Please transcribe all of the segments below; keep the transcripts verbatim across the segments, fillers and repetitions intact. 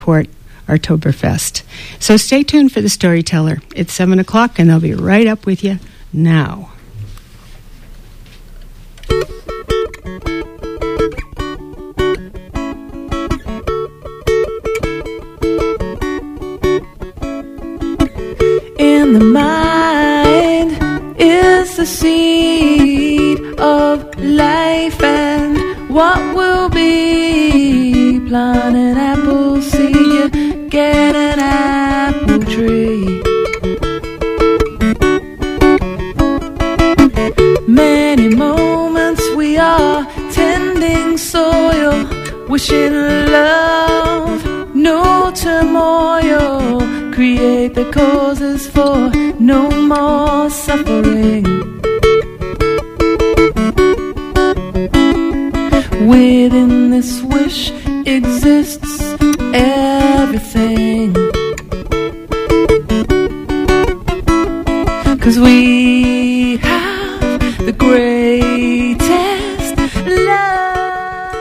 Port Oktoberfest. So stay tuned for the Storyteller. It's seven o'clock and they'll be right up with you now. In the mind is the seed of life, and what will be? Plant an apple seed, you get an apple tree. Many moments we are tending soil, wishing love, no turmoil. Create the causes for no more suffering. Within this wish exists everything. 'Cause we have the greatest love.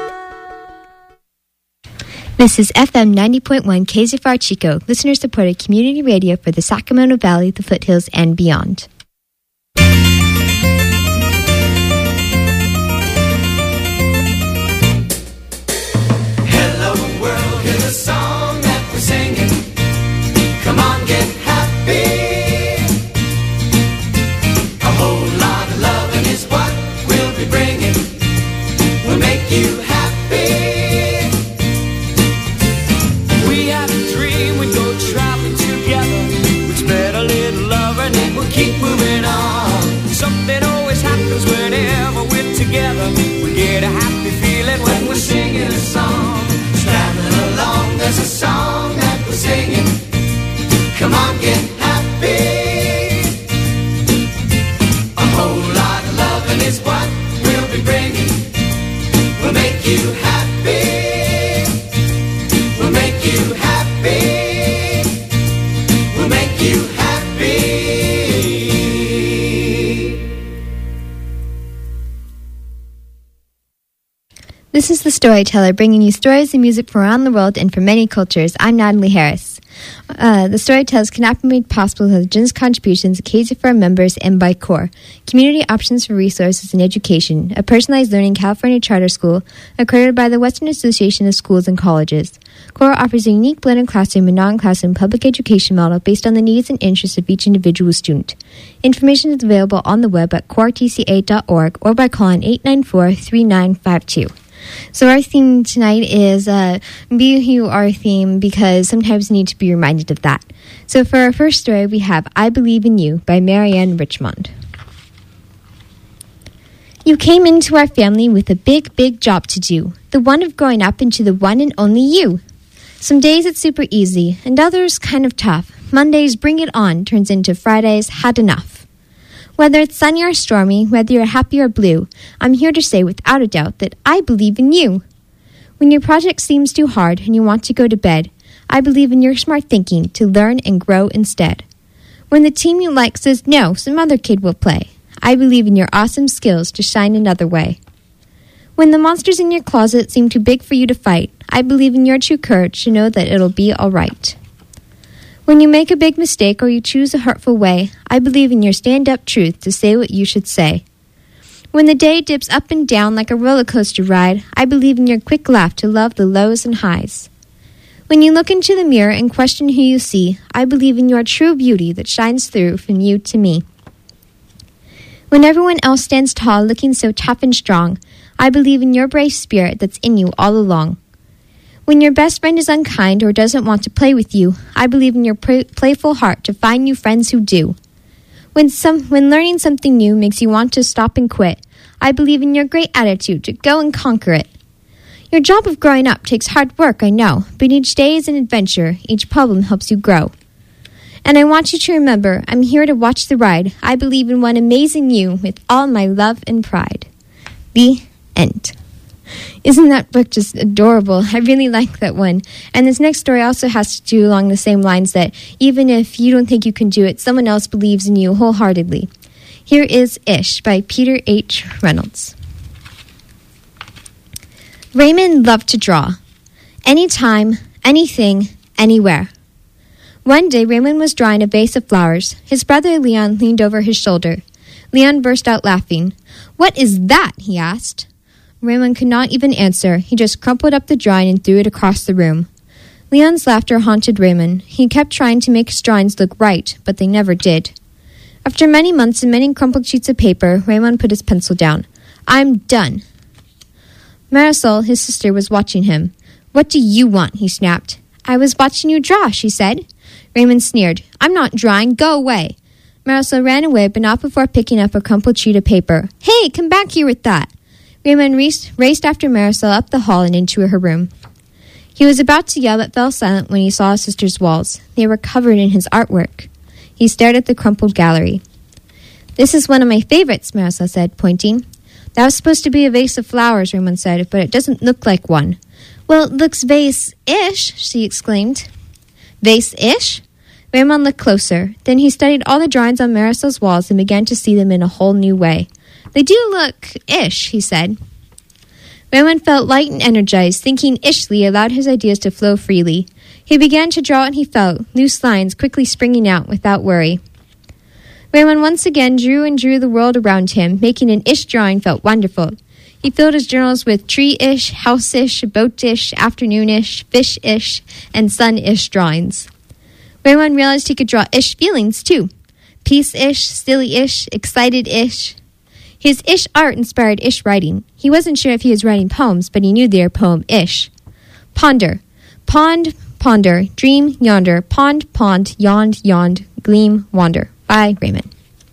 This is F M ninety point one K Z F R Chico, listener-supported community radio for the Sacramento Valley, the foothills, and beyond. Hello world, here's a song that we're singing. Come on, get happy. A whole lot of loving is what we'll be bringing. We'll make you happy. Keep moving on. Something always happens whenever we're together. We get a happy feeling when we're singing a song. Traveling along, there's a song that we're singing. Come on, get happy. A whole lot of loving is what we'll be bringing. We'll make you happy. We'll make you happy. We'll make you happy. This is The Storyteller, bringing you stories and music from around the world and from many cultures. I'm Natalie Harris. Uh, the Storytellers cannot be made possible without the generous contributions of K Z F R members and by CORE, Community Options for Resources and Education, a personalized learning California charter school accredited by the Western Association of Schools and Colleges. CORE offers a unique blended classroom and non-classroom public education model based on the needs and interests of each individual student. Information is available on the web at core t c a dot org or by calling eight nine four, three nine five two. So our theme tonight is uh, Be Who You Are theme, because sometimes you need to be reminded of that. So for our first story, we have I Believe in You by Marianne Richmond. You came into our family with a big, big job to do, the one of growing up into the one and only you. Some days it's super easy, and others kind of tough. Mondays, bring it on, turns into Fridays, had enough. Whether it's sunny or stormy, whether you're happy or blue, I'm here to say without a doubt that I believe in you. When your project seems too hard and you want to go to bed, I believe in your smart thinking to learn and grow instead. When the team you like says no, some other kid will play, I believe in your awesome skills to shine another way. When the monsters in your closet seem too big for you to fight, I believe in your true courage to know that it'll be all right. When you make a big mistake or you choose a hurtful way, I believe in your stand-up truth to say what you should say. When the day dips up and down like a roller coaster ride, I believe in your quick laugh to love the lows and highs. When you look into the mirror and question who you see, I believe in your true beauty that shines through from you to me. When everyone else stands tall looking so tough and strong, I believe in your brave spirit that's in you all along. When your best friend is unkind or doesn't want to play with you, I believe in your pr- playful heart to find new friends who do. When some, when learning something new makes you want to stop and quit, I believe in your great attitude to go and conquer it. Your job of growing up takes hard work, I know, but each day is an adventure, each problem helps you grow. And I want you to remember, I'm here to watch the ride. I believe in one amazing you with all my love and pride. The end. Isn't that book just adorable? I really like that one. And this next story also has to do along the same lines that even if you don't think you can do it, someone else believes in you wholeheartedly. Here is Ish by Peter H. Reynolds. Raymond loved to draw. Anytime, Anything, anywhere. One day, Raymond was drawing a vase of flowers. His brother Leon leaned over his shoulder. Leon burst out laughing. "What is that?" he asked. Raymond could not even answer. He just crumpled up the drawing and threw it across the room. Leon's laughter haunted Raymond. He kept trying to make his drawings look right, but they never did. After many months and many crumpled sheets of paper, Raymond put his pencil down. "I'm done." Marisol, his sister, was watching him. "What do you want?" he snapped. "I was watching you draw," she said. Raymond sneered. "I'm not drawing. Go away." Marisol ran away, but not before picking up a crumpled sheet of paper. "Hey, come back here with that." Raymond raced, raced after Marisol up the hall and into her room. He was about to yell but fell silent when he saw his sister's walls. They were covered in his artwork. He stared at the crumpled gallery. "This is one of my favorites," Marisol said, pointing. "That was supposed to be a vase of flowers," Raymond said, "but it doesn't look like one." "Well, it looks vase-ish," she exclaimed. "Vase-ish?" Raymond looked closer. Then he studied all the drawings on Marisol's walls and began to see them in a whole new way. "They do look ish," he said. Raymond felt light and energized. Thinking ishly allowed his ideas to flow freely. He began to draw and he felt, loose lines quickly springing out without worry. Raymond once again drew and drew the world around him, making an ish drawing felt wonderful. He filled his journals with tree-ish, house-ish, boat-ish, afternoon-ish, fish-ish, and sun-ish drawings. Raymond realized he could draw ish feelings, too. Peace-ish, silly-ish, excited-ish. His ish art inspired ish writing. He wasn't sure if he was writing poems, but he knew they were poem-ish. Ponder. Pond, ponder, dream, yonder, pond, pond, yond, yond, gleam, wander. By Raymond.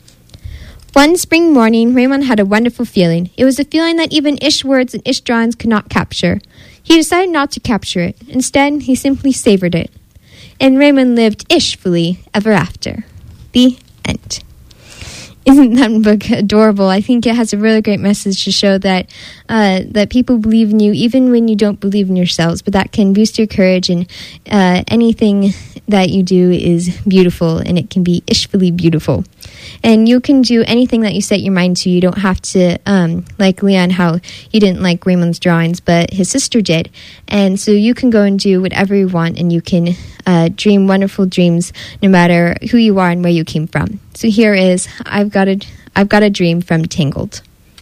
One spring morning, Raymond had a wonderful feeling. It was a feeling that even ish words and ish drawings could not capture. He decided not to capture it. Instead, he simply savored it. And Raymond lived ishfully ever after. The end. Isn't that book adorable? I think it has a really great message to show that uh, that people believe in you even when you don't believe in yourselves, but that can boost your courage, and uh, anything that you do is beautiful, and it can be ishfully beautiful. And you can do anything that you set your mind to. You don't have to, um, like Leon, how he didn't like Raymond's drawings, but his sister did. And so you can go and do whatever you want, and you can uh, dream wonderful dreams no matter who you are and where you came from. So here is I've Got a, I've Got a Dream from Tangled.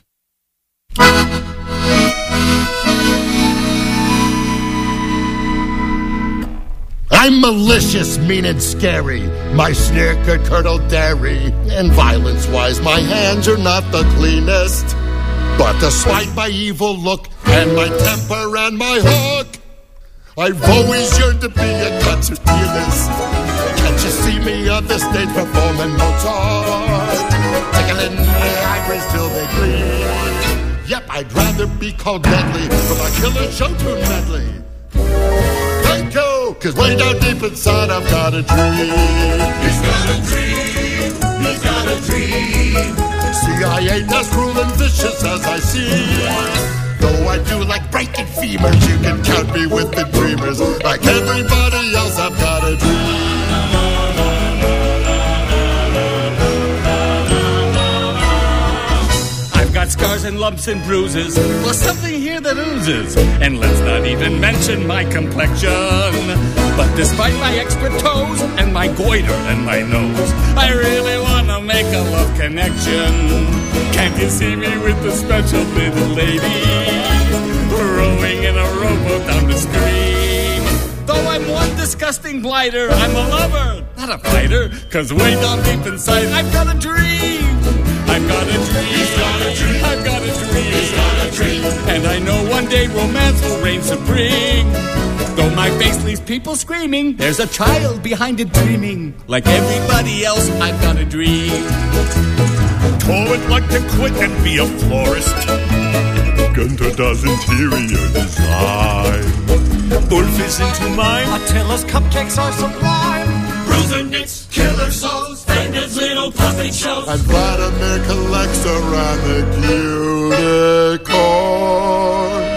I'm malicious, mean and scary. My sneer could curdle dairy. And violence-wise, my hands are not the cleanest. But despite my evil look and my temper and my hook, I've always yearned to be a concert pianist. Can't you see me on the stage performing Mozart, tickling the ivories till they bleed? Yep, I'd rather be called Medley from a killer show tune medley. Thank you, cause way down deep inside I've got a dream. He's got a dream, he's got a dream. See, I ain't as cruel and vicious as I seem. Though I do like breaking femurs, you can count me with the dreamers. Like everybody else, I've got a dream. I've got scars and lumps and bruises, plus something here that oozes. And let's not even mention my complexion. But despite my expert toes and my goiter and my nose, I really want to make a love connection. Can't you see me with the special little lady, rowing in a rowboat down the stream? Though I'm one disgusting blighter, I'm a lover, not a fighter. Cause way down deep inside, I've got a dream. I've got a dream. He's got a dream. I've got a dream. He's got a dream. And I know one day romance will reign supreme. Though my face leaves people screaming, there's a child behind it dreaming. Like everybody else, I've got a dream. Toad like to quit and be a florist. Gunter does interior design. Wolf is into mine. Attila's cupcakes are sublime. Bruiser knits, killer souls, Fender's little puppet shows. And Vladimir collects around the unicorns.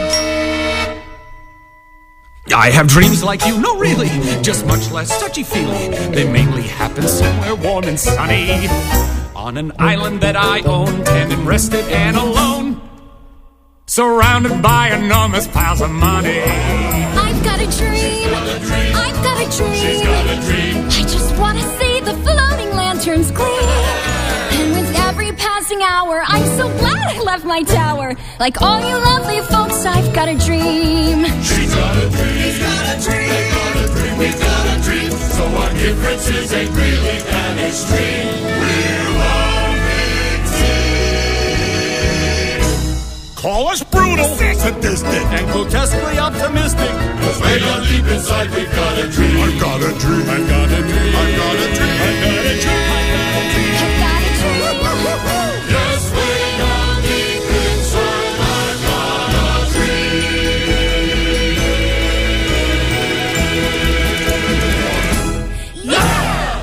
I have dreams like you, no really, just much less touchy-feely. They mainly happen somewhere warm and sunny, on an island that I own, and am rested and alone, surrounded by enormous piles of money. I've got a dream. I've got a dream. She's got a dream. I just want to see the floating lanterns gleam. And with every passing hour, I'm so glad I left my tower. Like all you lovely folks, I've got a dream. She's got a dream. He's got a dream. They got a dream. We've got a dream. So our differences ain't really that extreme. We're loving team. Call us brutal, Sadistic. and grotesquely optimistic. Cause way down deep inside we've got a dream. I've got a dream. I've got a dream. I've got a dream. I've got a dream. I've got a dream. Yes, way down deep inside I've got a dream. Yeah!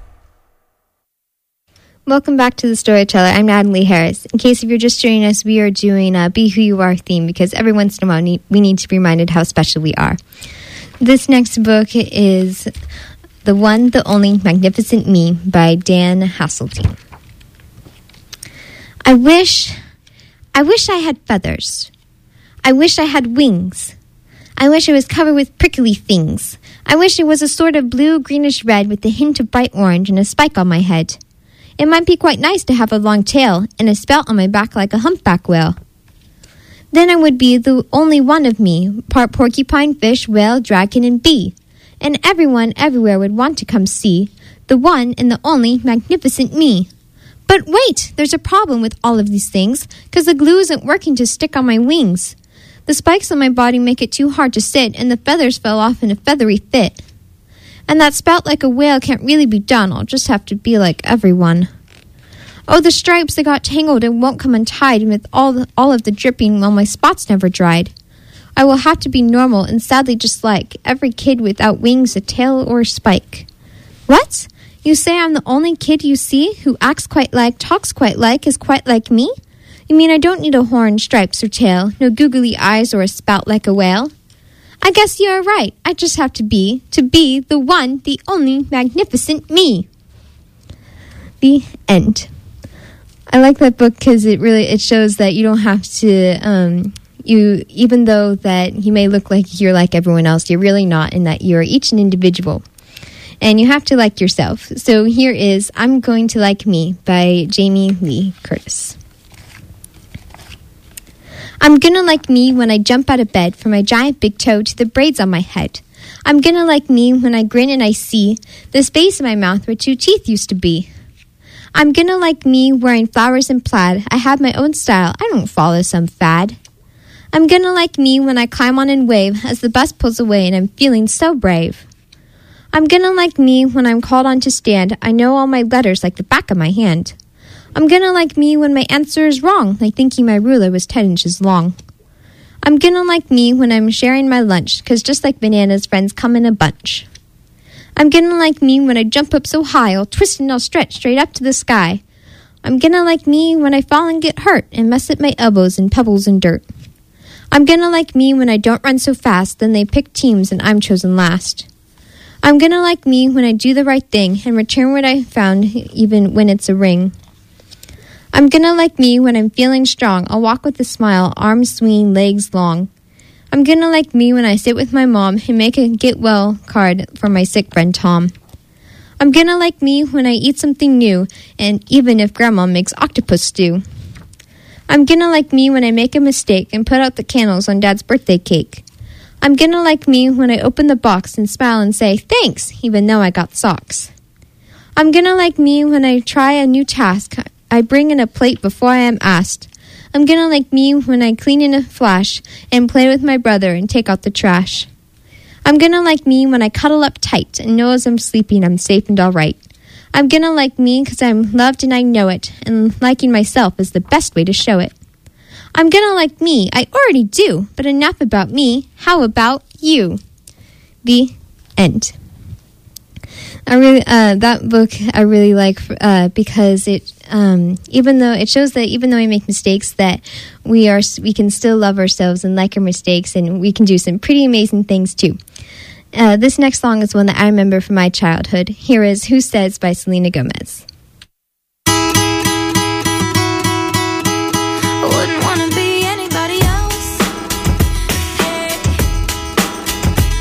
Welcome back to The Storyteller. I'm Natalie Harris. In case if you're just joining us, we are doing a Be Who You Are theme because every once in a while we need to be reminded how special we are. This next book is The One, The Only Magnificent Me by Dan Haseltine. I wish, I wish I had feathers. I wish I had wings. I wish I was covered with prickly things. I wish it was a sort of blue, greenish red with a hint of bright orange and a spike on my head. It might be quite nice to have a long tail and a spout on my back like a humpback whale. Then I would be the only one of me, part porcupine, fish, whale, dragon, and bee. And everyone everywhere would want to come see the one and the only magnificent me. But wait, there's a problem with all of these things, because the glue isn't working to stick on my wings. The spikes on my body make it too hard to sit, and the feathers fell off in a feathery fit. And that spout like a whale can't really be done. I'll just have to be like everyone. Oh, the stripes, they got tangled and won't come untied, and with all, the, all of the dripping, well, my spots never dried. I will have to be normal and sadly just like every kid without wings, a tail, or a spike. What? You say I'm the only kid you see who acts quite like, talks quite like, is quite like me? You mean I don't need a horn, stripes, or tail, no googly eyes, or a spout like a whale? I guess you're right. I just have to be, to be the one, the only magnificent me. The end. I like that book because it really, it shows that you don't have to, um, you, even though that you may look like you're like everyone else, you're really not, and that you're each an individual. And you have to like yourself. So here is I'm Going to Like Me by Jamie Lee Curtis. I'm gonna like me when I jump out of bed from my giant big toe to the braids on my head. I'm gonna like me when I grin and I see the space in my mouth where two teeth used to be. I'm gonna like me wearing flowers and plaid. I have my own style. I don't follow some fad. I'm gonna like me when I climb on and wave as the bus pulls away and I'm feeling so brave. I'm gonna like me when I'm called on to stand. I know all my letters like the back of my hand. I'm gonna like me when my answer is wrong, like thinking my ruler was ten inches long. I'm gonna like me when I'm sharing my lunch, 'cause just like bananas, friends come in a bunch. I'm gonna like me when I jump up so high, I'll twist and I'll stretch straight up to the sky. I'm gonna like me when I fall and get hurt and mess up my elbows in pebbles and dirt. I'm gonna like me when I don't run so fast, then they pick teams and I'm chosen last. I'm gonna like me when I do the right thing and return what I found, even when it's a ring. I'm gonna like me when I'm feeling strong. I'll walk with a smile, arms swinging, legs long. I'm gonna like me when I sit with my mom and make a get well card for my sick friend Tom. I'm gonna like me when I eat something new, and even if grandma makes octopus stew. I'm gonna like me when I make a mistake and put out the candles on dad's birthday cake. I'm gonna like me when I open the box and smile and say thanks, even though I got socks. I'm gonna like me when I try a new task. I bring in a plate before I am asked. I'm gonna like me when I clean in a flash and play with my brother and take out the trash. I'm gonna like me when I cuddle up tight and know as I'm sleeping I'm safe and alright. I'm gonna like me 'cause I'm loved and I know it, and liking myself is the best way to show it. I'm gonna like me, I already do, but enough about me, how about you? The end. I really uh, that book I really like uh, because it um, even though it shows that even though we make mistakes that we are we can still love ourselves and like our mistakes, and we can do some pretty amazing things too. Uh, this next song is one that I remember from my childhood. Here is Who Says by Selena Gomez. Wouldn't wanna be anybody else. Hey.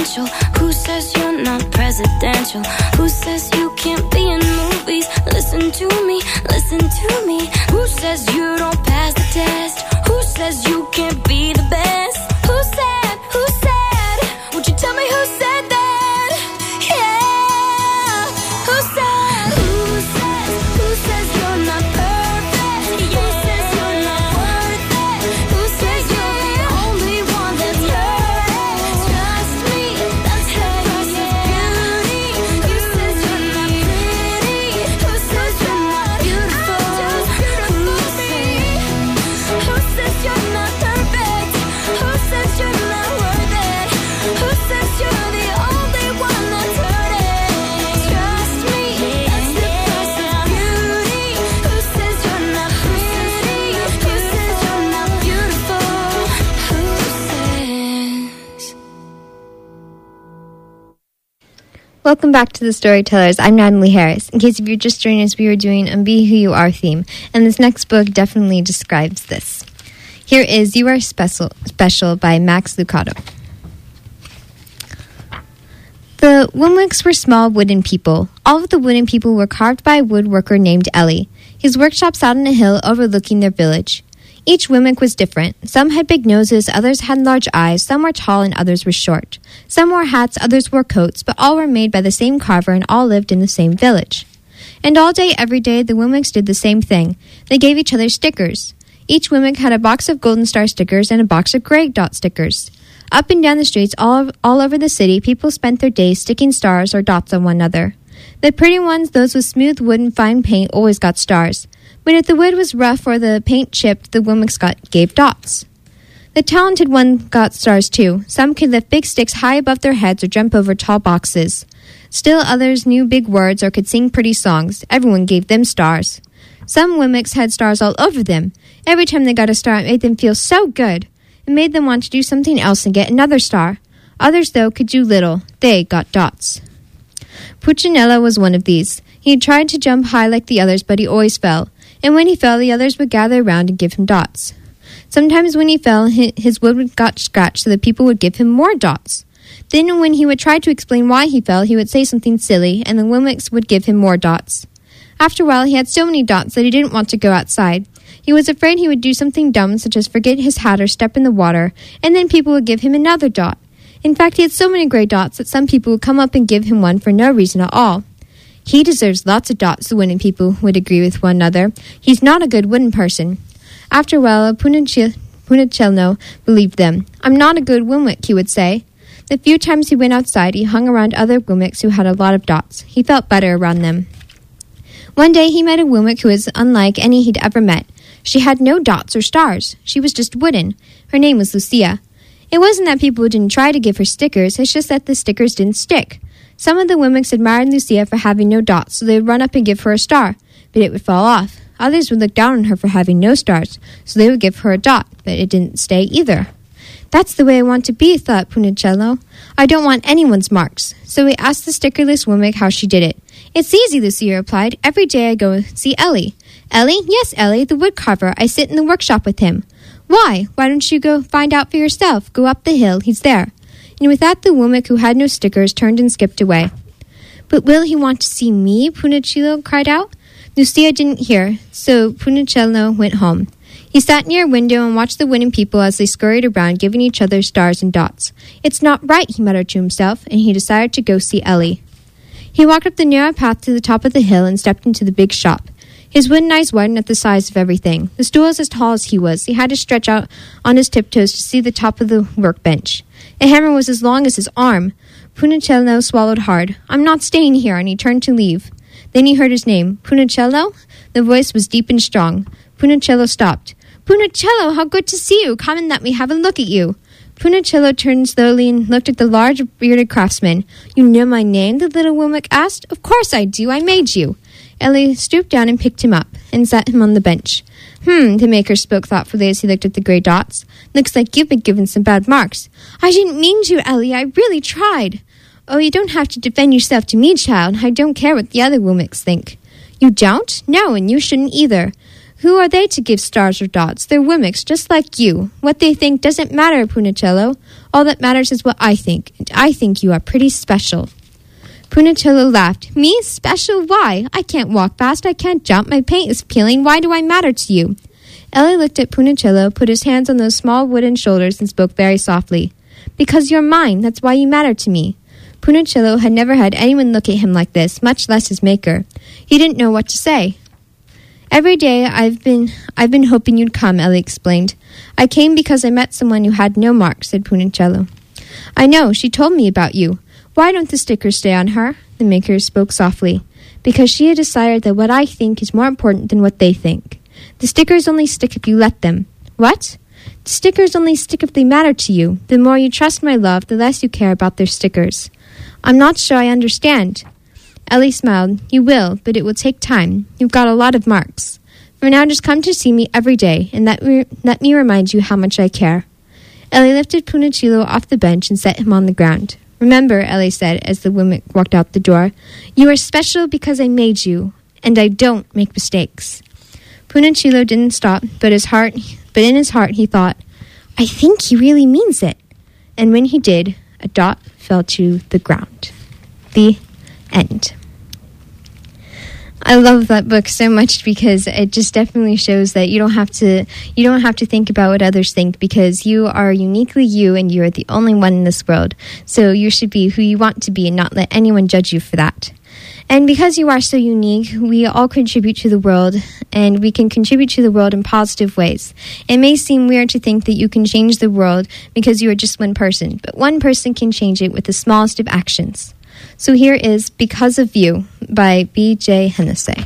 essential? Who says you're not presidential? Who says you can't be in movies? Listen to me, listen to me. Who says you don't pass the test? Who says you can't be the best? Who said, who said? Would you tell me who said that? Yeah. Who said, who says, who says you're not perfect? Who says you're not worth it? Who says you're the only one that's perfect? Trust me, that's the price of beauty. Who says you're not pretty? Who says you're not beautiful? Who says, who says you're not perfect? Who says you're not worth it? Who says you're the only one that's hurting? Trust me, that's the price of beauty. Who says you're not pretty? Who says you're not beautiful? Who says? Welcome back to the Storytellers. I'm Natalie Harris. In case if you're just joining us, we were doing a Be Who You Are theme, and this next book definitely describes this. Here is You Are Special, Special by Max Lucado. The Wimwicks were small wooden people. All of the wooden people were carved by a woodworker named Ellie. His workshop sat on a hill overlooking their village. Each Wimwick was different. Some had big noses, others had large eyes, some were tall and others were short. Some wore hats, others wore coats, but all were made by the same carver and all lived in the same village. And all day, every day, the Wimwicks did the same thing. They gave each other stickers. Each Wimwick had a box of Golden Star stickers and a box of Gray Dot stickers. Up and down the streets all, all over the city, people spent their days sticking stars or dots on one another. The pretty ones, those with smooth wood and fine paint, always got stars. But if the wood was rough or the paint chipped, the Wimwicks got gave dots. The talented ones got stars too. Some could lift big sticks high above their heads or jump over tall boxes. Still others knew big words or could sing pretty songs. Everyone gave them stars. Some Wimwicks had stars all over them. Every time they got a star, it made them feel so good. It made them want to do something else and get another star. Others, though, could do little. They got dots. Puccinello was one of these. He had tried to jump high like the others, but he always fell. And when he fell, the others would gather around and give him dots. Sometimes when he fell, his wood got scratched so that people would give him more dots. Then when he would try to explain why he fell, he would say something silly, and the Wimwicks would give him more dots. After a while, he had so many dots that he didn't want to go outside. He was afraid he would do something dumb, such as forget his hat or step in the water, and then people would give him another dot. In fact, he had so many gray dots that some people would come up and give him one for no reason at all. He deserves lots of dots, the wooden people would agree with one another. He's not a good wooden person. After a while, Punichello believed them. I'm not a good Wimwick, he would say. The few times he went outside, he hung around other Wimwicks who had a lot of dots. He felt better around them. One day he met a Wimwick who was unlike any he'd ever met. She had no dots or stars. She was just wooden. Her name was Lucia. It wasn't that people didn't try to give her stickers, it's just that the stickers didn't stick. Some of the Wimwicks admired Lucia for having no dots, so they would run up and give her a star, but it would fall off. Others would look down on her for having no stars, so they would give her a dot, but it didn't stay either. That's the way I want to be, thought Punichello. I don't want anyone's marks. So he asked the stickerless Wimwick how she did it. It's easy, Lucia replied. Every day I go see Ellie. Ellie? Yes, Ellie, the woodcarver. I sit in the workshop with him. Why? Why don't you go find out for yourself? Go up the hill. He's there. And with that, the Wimwick who had no stickers turned and skipped away. But will he want to see me? Punichello cried out. Lucia didn't hear, so Punichello went home. He sat near a window and watched the wooden people as they scurried around, giving each other stars and dots. It's not right, he muttered to himself, and he decided to go see Ellie. He walked up the narrow path to the top of the hill and stepped into the big shop. His wooden eyes widened at the size of everything. The stool was as tall as he was. He had to stretch out on his tiptoes to see the top of the workbench. A hammer was as long as his arm. Punichello swallowed hard. I'm not staying here, and he turned to leave. Then he heard his name. Punichello? The voice was deep and strong. Punichello stopped. Punichello, how good to see you! Come and let me have a look at you. Punichello turned slowly and looked at the large, bearded craftsman. You know my name? The little Wimwick asked. Of course I do. I made you. Ellie stooped down and picked him up and sat him on the bench. Hmm, the maker spoke thoughtfully as he looked at the gray dots. Looks like you've been given some bad marks. I didn't mean to, Ellie. I really tried. Oh, you don't have to defend yourself to me, child. I don't care what the other Wimwicks think. You don't? No, and you shouldn't either. Who are they to give stars or dots? They're Wemmicks, just like you. What they think doesn't matter, Punicello. All that matters is what I think, and I think you are pretty special. Punicello laughed. Me? Special? Why? I can't walk fast. I can't jump. My paint is peeling. Why do I matter to you? Ellie looked at Punicello, put his hands on those small wooden shoulders, and spoke very softly. Because you're mine. That's why you matter to me. Punicello had never had anyone look at him like this, much less his maker. He didn't know what to say. Every day I've been I've been hoping you'd come, Ellie explained. I came because I met someone who had no mark, said Punicello. I know, she told me about you. Why don't the stickers stay on her? The maker spoke softly. Because she had decided that what I think is more important than what they think. The stickers only stick if you let them. What? The stickers only stick if they matter to you. The more you trust my love, the less you care about their stickers. I'm not sure I understand. Ellie smiled. You will, but it will take time. You've got a lot of marks. For now, just come to see me every day, and let me, let me remind you how much I care. Ellie lifted Punicello off the bench and set him on the ground. Remember, Ellie said as the woman walked out the door, you are special because I made you, and I don't make mistakes. Punicello didn't stop, but his heart, but in his heart he thought, I think he really means it. And when he did, a dot fell to the ground. The end. I love that book so much because it just definitely shows that you don't have to you don't have to think about what others think, because you are uniquely you and you are the only one in this world. So you should be who you want to be and not let anyone judge you for that. And because you are so unique, we all contribute to the world, and we can contribute to the world in positive ways. It may seem weird to think that you can change the world because you are just one person, but one person can change it with the smallest of actions. So here is Because of You by B J Hennessy.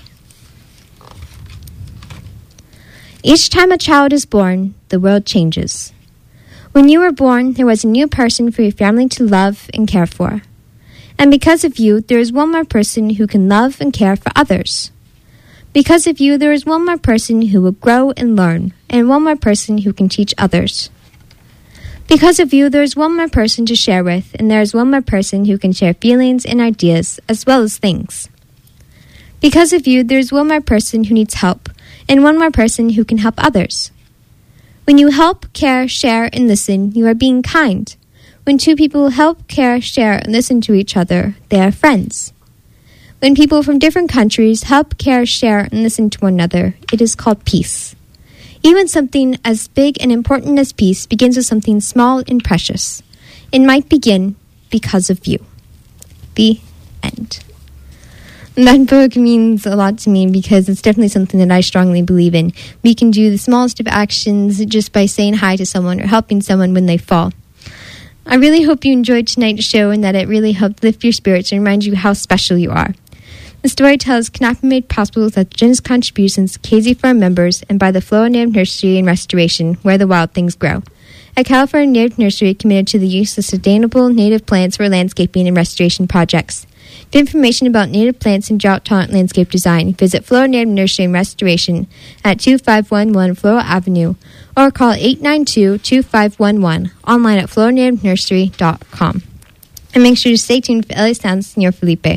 Each time a child is born, the world changes. When you were born, there was a new person for your family to love and care for. And because of you, there is one more person who can love and care for others. Because of you, there is one more person who will grow and learn, and one more person who can teach others. Because of you, there is one more person to share with, and there is one more person who can share feelings and ideas, as well as things. Because of you, there is one more person who needs help, and one more person who can help others. When you help, care, share, and listen, you are being kind. When two people help, care, share, and listen to each other, they are friends. When people from different countries help, care, share, and listen to one another, it is called peace. Even something as big and important as peace begins with something small and precious. It might begin because of you. The end. And that book means a lot to me because it's definitely something that I strongly believe in. We can do the smallest of actions just by saying hi to someone or helping someone when they fall. I really hope you enjoyed tonight's show and that it really helped lift your spirits and remind you how special you are. The Storytellers cannot be made possible without generous contributions to K Z Farm members and by the Flora Native Nursery and Restoration, where the wild things grow. A California Native Nursery committed to the use of sustainable native plants for landscaping and restoration projects. For information about native plants and drought-tolerant landscape design, visit Flora Native Nursery and Restoration at two five one one Flora Avenue or call eight nine two, two five one one, online at flora native nursery dot com. And make sure to stay tuned for L A Sounds, Senor Felipe.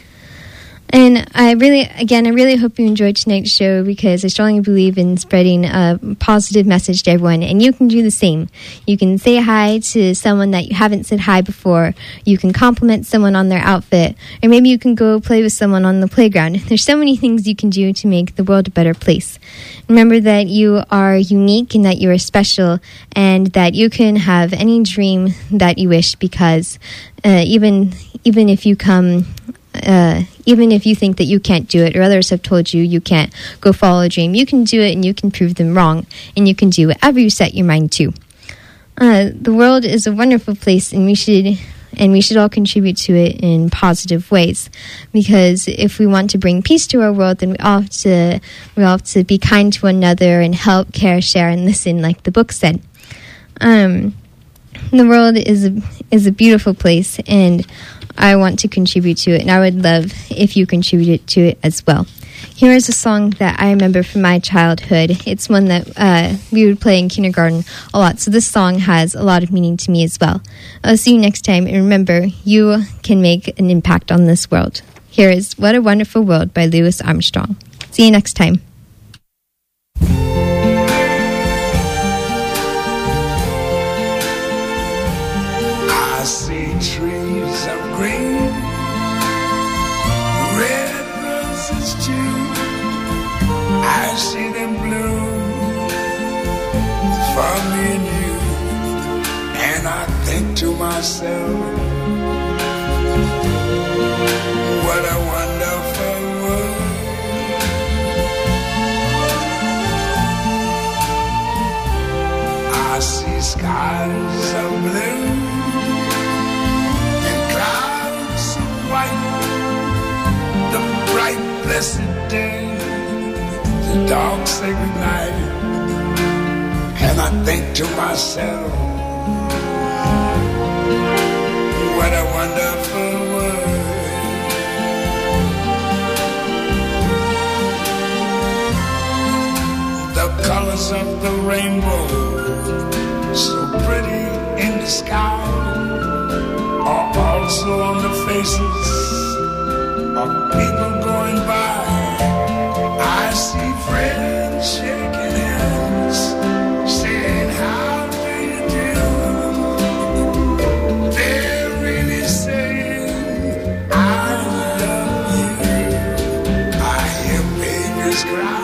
And I really, again, I really hope you enjoyed tonight's show because I strongly believe in spreading a positive message to everyone. And you can do the same. You can say hi to someone that you haven't said hi before. You can compliment someone on their outfit. Or maybe you can go play with someone on the playground. There's so many things you can do to make the world a better place. Remember that you are unique and that you are special and that you can have any dream that you wish because uh, even even if you come... Uh, even if you think that you can't do it or others have told you you can't go follow a dream, you can do it and you can prove them wrong and you can do whatever you set your mind to. Uh, the world is a wonderful place and we should and we should all contribute to it in positive ways because if we want to bring peace to our world, then we all have to, we all have to be kind to one another and help, care, share, and listen like the book said. Um, the world is a, is a beautiful place and I want to contribute to it, and I would love if you contributed to it as well. Here is a song that I remember from my childhood. It's one that uh, we would play in kindergarten a lot, so this song has a lot of meaning to me as well. I'll see you next time, and remember, you can make an impact on this world. Here is What a Wonderful World by Louis Armstrong. See you next time. green, red roses too. I see them bloom for me and you, and I think to myself, what a wonderful world. I see skies of blue and clouds of white, the bright blessed day, the dark sacred night, and I think to myself, what a wonderful world. The colors of the rainbow, so pretty in the sky, are also on the faces of people going by. I see friends shaking hands, saying, how do you do? They're really saying, I love you. I hear babies cry.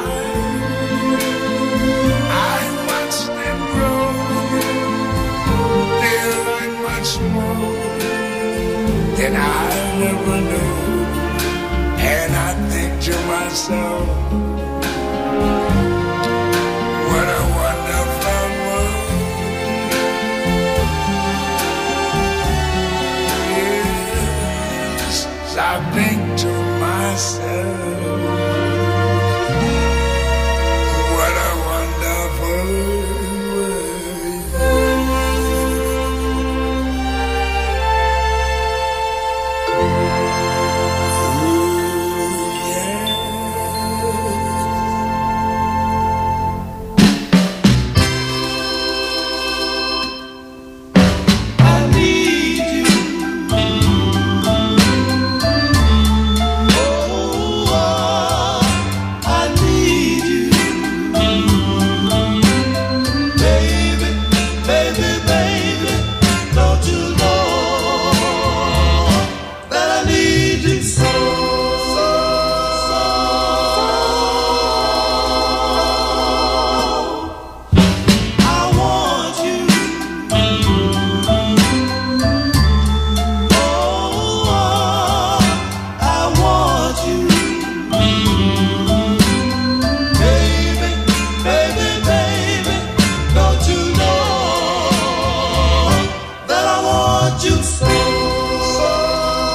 I watch them grow. They learn much more than I never knew. And I think to myself, what a wonderful world. Yes, I think to myself,